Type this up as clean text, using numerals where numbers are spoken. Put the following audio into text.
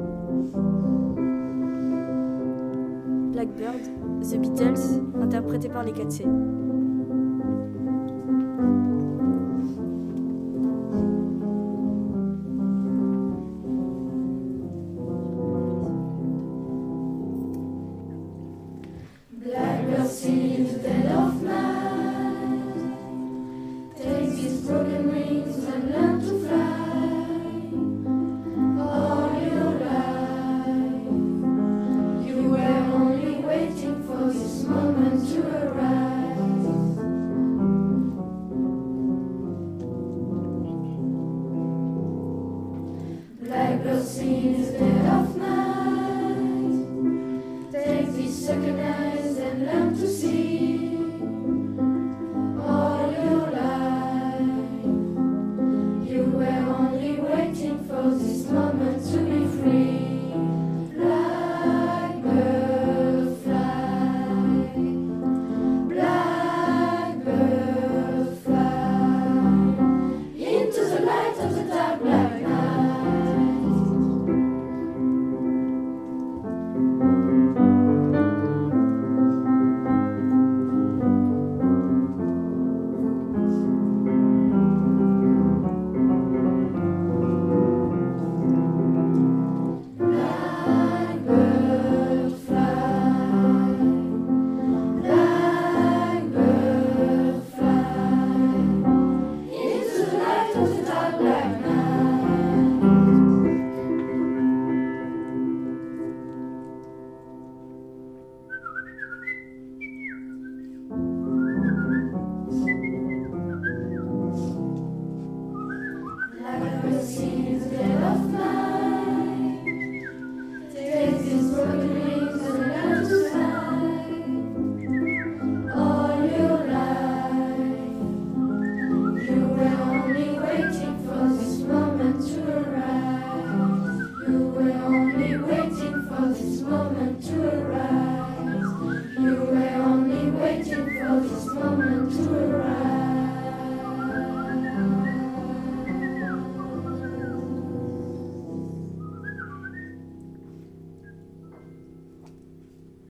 Blackbird, The Beatles, interprété par les 4C. Blackbird sings the dead of night, takes his broken wings and learn to fly. All your life, you were only waiting for this moment to arise. Blackbird sings the dead of night, take these second eyes and learn to see. All your life, you were only waiting for this moment to be free. Blackbird fly, blackbird fly, into the light of the dark black night. Blackbird fly, blackbird fly, into the light of the dark black night. Blackbird sings the dead of night, takes his broken wings and learns to fly. All your life, you were only waiting for this moment to arise. You were only waiting for this moment to arise.